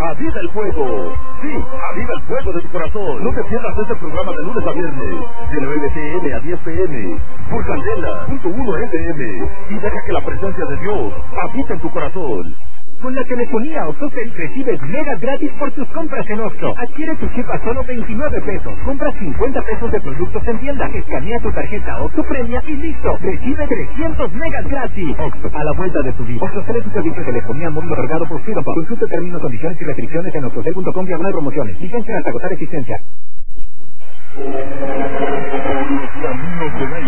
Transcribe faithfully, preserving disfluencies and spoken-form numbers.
¡Aviva el fuego! Sí, aviva el fuego de tu corazón. No te pierdas este programa de lunes a viernes, de nueve p m a diez p m, por Candela punto uno F M. Y deja que la presencia de Dios habite en tu corazón. Con la telefonía Octocel recibes megas gratis por tus compras en Oxxo. Adquiere tu chip a solo veintinueve pesos. Compra cincuenta pesos de productos en tienda. Escanea tu tarjeta Oxxo Premia y listo. Recibe trescientos megas gratis. Oxxo, a la vuelta de tu vida. Octocel es un servicio de telefonía móvil otorgado por Freedom. Consulta términos, condiciones y restricciones en oxocel punto com diagonal promociones. Licencia hasta agotar existencia.